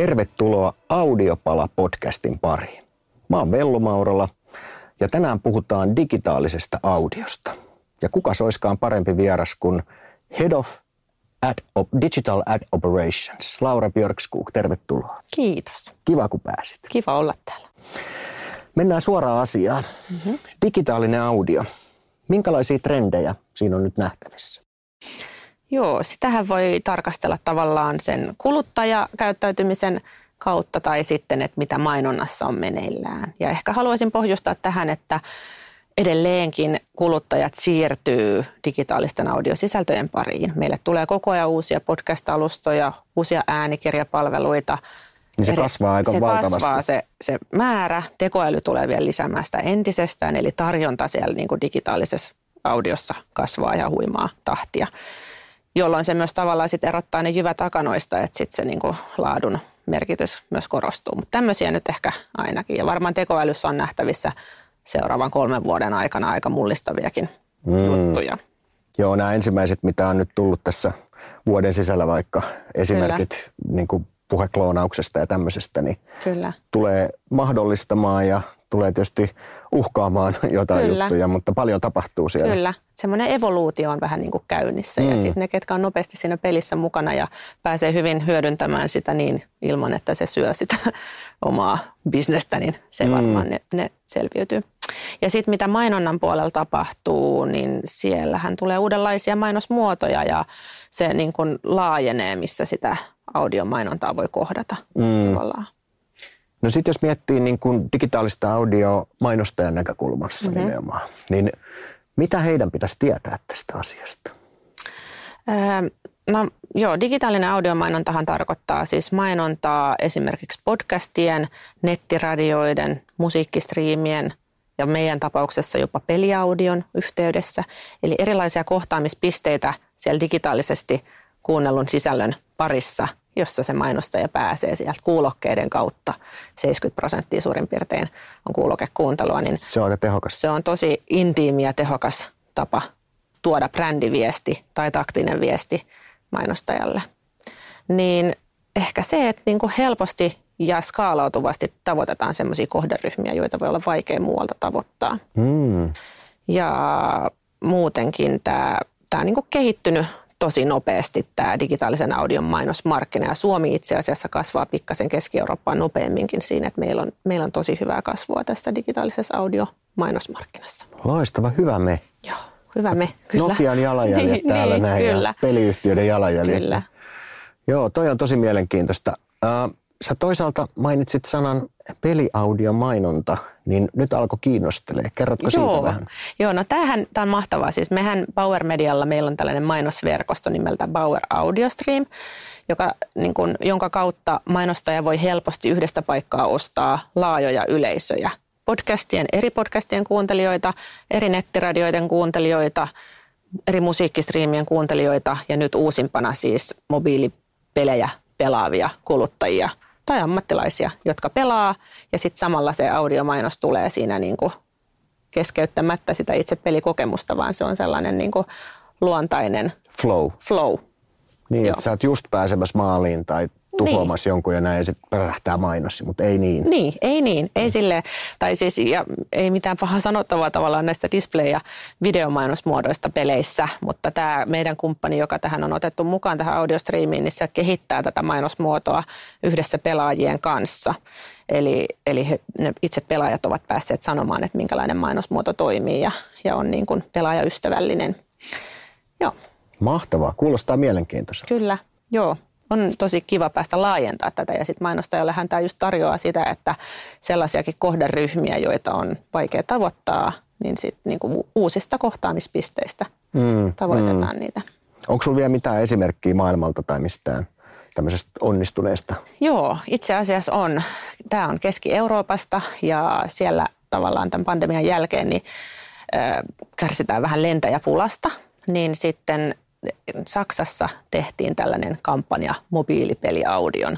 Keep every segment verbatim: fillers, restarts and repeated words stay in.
Tervetuloa Audiopala-podcastin pariin. Mä oon Vellu Maurala ja tänään puhutaan digitaalisesta audiosta. Ja kuka oiskaan parempi vieras kuin Head of Ad Op- Digital Ad Operations, Laura Björkskog, tervetuloa. Kiitos. Kiva kun pääsit. Kiva olla täällä. Mennään suoraan asiaan. Mm-hmm. Digitaalinen audio. Minkälaisia trendejä siinä on nyt nähtävissä? Joo, sitähän voi tarkastella tavallaan sen kuluttajakäyttäytymisen kautta tai sitten, että mitä mainonnassa on meneillään. Ja ehkä haluaisin pohjustaa tähän, että edelleenkin kuluttajat siirtyy digitaalisten audiosisältöjen pariin. Meille tulee koko ajan uusia podcast-alustoja, uusia äänikirjapalveluita. Niin se kasvaa aika se valtavasti. kasvaa se, se määrä. Tekoäly tulee vielä lisäämään sitä entisestään, eli tarjonta siellä niin kuin digitaalisessa audiossa kasvaa ja huimaa tahtia, jolloin se myös tavallaan sit erottaa ne jyvät akanoista, että sitten se niin kuin laadun merkitys myös korostuu. Mutta tämmöisiä nyt ehkä ainakin. Ja varmaan tekoälyssä on nähtävissä seuraavan kolmen vuoden aikana aika mullistaviakin mm. juttuja. Joo, nämä ensimmäiset, mitä on nyt tullut tässä vuoden sisällä, vaikka esimerkit niin kuin puhekloonauksesta ja tämmöisestä, niin Kyllä. tulee mahdollistamaan ja tulee tietysti uhkaamaan jotain Kyllä. juttuja, mutta paljon tapahtuu siellä. Kyllä. Semmoinen evoluutio on vähän niin kuin käynnissä mm. ja sitten ne, ketkä on nopeasti siinä pelissä mukana ja pääsee hyvin hyödyntämään sitä niin ilman, että se syö sitä omaa bisnestä, niin se varmaan mm. ne, ne selviytyy. Ja sitten mitä mainonnan puolella tapahtuu, niin siellähän tulee uudenlaisia mainosmuotoja ja se niin kuin laajenee, missä sitä audiomainontaa voi kohdata mm. tavallaan. No sitten jos miettii niin kuin digitaalista audiomainostajan näkökulmassa mm-hmm. nimenomaan, niin mitä heidän pitäisi tietää tästä asiasta? Öö, no joo, digitaalinen audiomainontahan tarkoittaa siis mainontaa esimerkiksi podcastien, nettiradioiden, musiikkistriimien ja meidän tapauksessa jopa peliaudion yhteydessä. Eli erilaisia kohtaamispisteitä siellä digitaalisesti kuunnellun sisällön parissa, jossa se mainostaja pääsee sieltä kuulokkeiden kautta. seitsemänkymmentä prosenttia suurin piirtein on kuulokekuuntelua. Niin se on aika tehokas. Se on tosi intiimi ja tehokas tapa tuoda brändiviesti tai taktinen viesti mainostajalle. Niin ehkä se, että niin kuin helposti ja skaalautuvasti tavoitetaan sellaisia kohderyhmiä, joita voi olla vaikea muualta tavoittaa. Mm. Ja muutenkin tämä, tämä on niin kuin kehittynyt tosi nopeasti tämä digitaalisen audion mainosmarkkina ja Suomi itse asiassa kasvaa pikkasen Keski-Eurooppaan nopeamminkin siinä, että meillä on, meillä on tosi hyvää kasvua tässä digitaalisessa audiomainosmarkkinassa. Loistava, hyvä me. Joo, hyvä me, kyllä. Nokian jalanjäljet täällä näin kyllä. Ja peliyhtiöiden jalanjäljet. Kyllä. Joo, toi on tosi mielenkiintoista. Uh, sä toisaalta mainitsit sanan peliaudiomainonta, niin nyt alkoi kiinnostelee. Kerrotko Joo. siitä vähän? Joo, no tämähän, tämä on mahtavaa. Siis mehän Bauer Medialla meillä on tällainen mainosverkosto nimeltä Bauer Audiostream, joka, niin kuin, jonka kautta mainostaja voi helposti yhdestä paikkaa ostaa laajoja yleisöjä. Podcastien, eri podcastien kuuntelijoita, eri nettiradioiden kuuntelijoita, eri musiikkistriimien kuuntelijoita ja nyt uusimpana siis mobiilipelejä pelaavia kuluttajia tai ammattilaisia, jotka pelaa ja sitten samalla se audiomainos tulee siinä niin kuin keskeyttämättä sitä itse pelikokemusta, vaan se on sellainen niin kuin luontainen flow. flow. Niin, että sä oot just pääsemässä maaliin tai tuhoamassa niin. jonkun ja näin ja sitten pärähtää mainos, mutta ei niin. Niin, ei niin. Ei silleen, tai siis ja ei mitään pahaa sanottavaa tavallaan näistä display- ja videomainosmuodoista peleissä, mutta tämä meidän kumppani, joka tähän on otettu mukaan tähän audiostriimiin, niin se kehittää tätä mainosmuotoa yhdessä pelaajien kanssa. Eli, eli he, ne itse pelaajat ovat päässeet sanomaan, että minkälainen mainosmuoto toimii ja, ja on niin kuin pelaajaystävällinen. Joo. Mahtavaa. Kuulostaa mielenkiintoiselta. Kyllä, joo. On tosi kiva päästä laajentaa tätä ja sitten mainostajallehan tämä just tarjoaa sitä, että sellaisiakin kohderyhmiä, joita on vaikea tavoittaa, niin sitten niinku uusista kohtaamispisteistä mm, tavoitetaan mm. niitä. Onko sinulla vielä mitään esimerkkiä maailmalta tai mistään tämmöisestä onnistuneesta? Joo, itse asiassa on. Tämä on Keski-Euroopasta ja siellä tavallaan tämän pandemian jälkeen niin, äh, kärsitään vähän lentäjäpulasta, niin sitten Saksassa tehtiin tällainen kampanja mobiilipeliaudion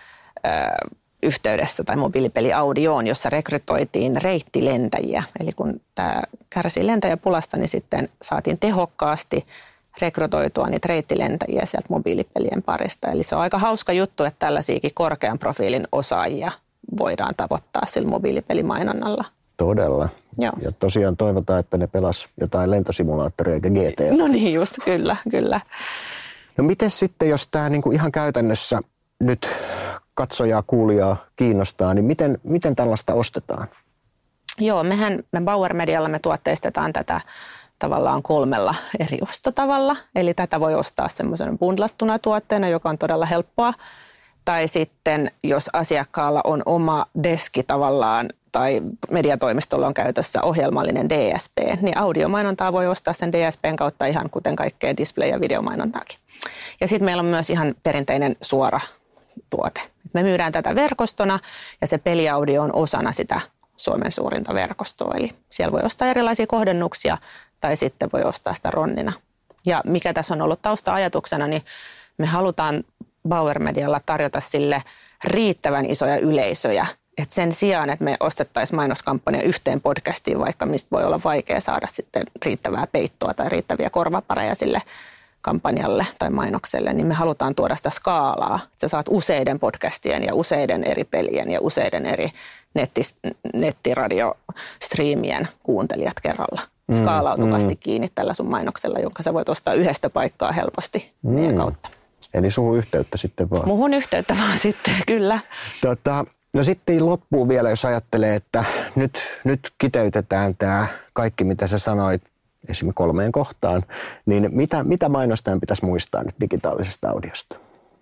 ö, yhteydessä tai mobiilipeliaudioon, jossa rekrytoitiin reittilentäjiä. Eli kun tämä kärsii lentäjäpulasta, niin sitten saatiin tehokkaasti rekrytoitua niitä reittilentäjiä sieltä mobiilipelien parista. Eli se on aika hauska juttu, että tällaisiakin korkean profiilin osaajia voidaan tavoittaa sillä mobiilipelimainonnalla. Todella. Joo. Ja tosiaan toivotaan, että ne pelas jotain lentosimulaattoria eikä G T A. No niin just, kyllä, kyllä. No miten sitten, jos tämä niinku ihan käytännössä nyt katsojaa, kuulijaa kiinnostaa, niin miten, miten tällaista ostetaan? Joo, mehän me Bauer Medialla me tuotteistetaan tätä tavallaan kolmella eri ostotavalla. Eli tätä voi ostaa semmoisena bundlattuna tuotteena, joka on todella helppoa. Tai sitten, jos asiakkaalla on oma deski tavallaan tai mediatoimistolla on käytössä ohjelmallinen D S P, niin audiomainontaa voi ostaa sen D S P:n kautta ihan kuten kaikkea display- ja videomainontaakin. Ja sitten meillä on myös ihan perinteinen suora tuote. Me myydään tätä verkostona ja se peliaudio on osana sitä Suomen suurinta verkostoa. Eli siellä voi ostaa erilaisia kohdennuksia tai sitten voi ostaa sitä ronnina. Ja mikä tässä on ollut tausta-ajatuksena, niin me halutaan Bauer Medialla tarjota sille riittävän isoja yleisöjä. Et sen sijaan, että me ostettaisiin mainoskampanja yhteen podcastiin, vaikka mistä voi olla vaikea saada sitten riittävää peittoa tai riittäviä korvapareja sille kampanjalle tai mainokselle, niin me halutaan tuoda sitä skaalaa. Sä saat useiden podcastien ja useiden eri pelien ja useiden eri nettis, nettiradiostriimien kuuntelijat kerralla. Skaalautukasti mm, kiinni tällä sun mainoksella, jonka sä voit ostaa yhdestä paikkaa helposti mm. meidän kautta. Eli suhun yhteyttä sitten vaan. Muhun yhteyttä vaan sitten, kyllä. Tota, no sitten loppuun vielä, jos ajattelee, että nyt, nyt kiteytetään tämä kaikki, mitä sä sanoit, esimerkiksi kolmeen kohtaan, niin mitä, mitä mainostajan pitäisi muistaa nyt digitaalisesta audiosta?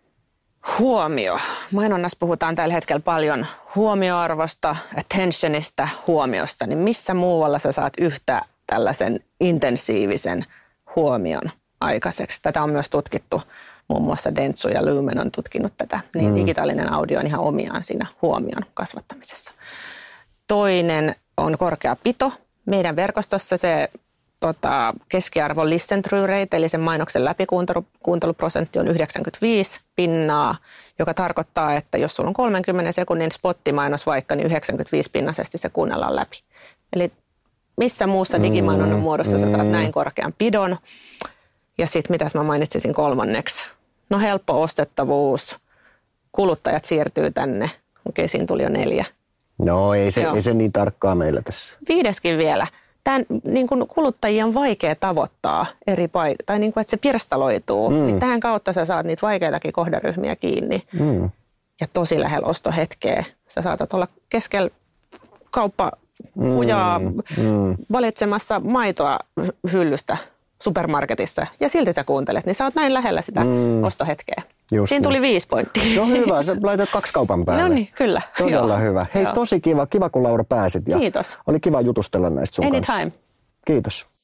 Huomio. Mainonnassa puhutaan tällä hetkellä paljon huomioarvosta, attentionista, huomiosta. Niin missä muualla sä saat yhtä tällaisen intensiivisen huomion aikaiseksi? Tätä on myös tutkittu. Muun muassa Dentsu ja Lumen on tutkinut tätä. Niin mm. digitaalinen audio on ihan omiaan siinä huomion kasvattamisessa. Toinen on korkea pito. Meidän verkostossa se tota, keskiarvo listen through rate, eli sen mainoksen läpikuunteluprosentti on yhdeksänkymmentäviisi pinnaa, joka tarkoittaa, että jos sulla on kolmenkymmenen sekunnin spottimainos vaikka, niin yhdeksänkymmentäviisi pinnasesti se kuunnellaan läpi. Eli missä muussa digimainonnan muodossa sä saat näin korkean pidon. Ja sitten mitäs mä mainitsisin kolmanneksi? No helppo ostettavuus, kuluttajat siirtyy tänne. Okei, siinä tuli jo neljä. No ei se, ei se niin tarkkaa meillä tässä. Viideskin vielä. Tämän niin kuin kuluttajia on vaikea tavoittaa eri paikoissa, tai niin kuin, että se pirstaloituu. Mm. Niin tähän kautta sä saat niitä vaikeitakin kohderyhmiä kiinni. Mm. Ja tosi lähellä ostohetkeä. Sä saatat olla keskellä kauppakujaa mm. mm. valitsemassa maitoa hyllystä supermarketissa. Ja silti sä kuuntelet, niin sä oot näin lähellä sitä mm. ostohetkeä. Just Siinä tuli niin. viisi pointtia. No hyvä, sä laitat kaksi kaupan päälle. No niin, kyllä. Todella Joo. hyvä. Hei, Joo. tosi kiva, kiva kun Laura pääsit. Ja Kiitos. Oli kiva jutustella näistä sun Anytime. kanssa. Kiitos.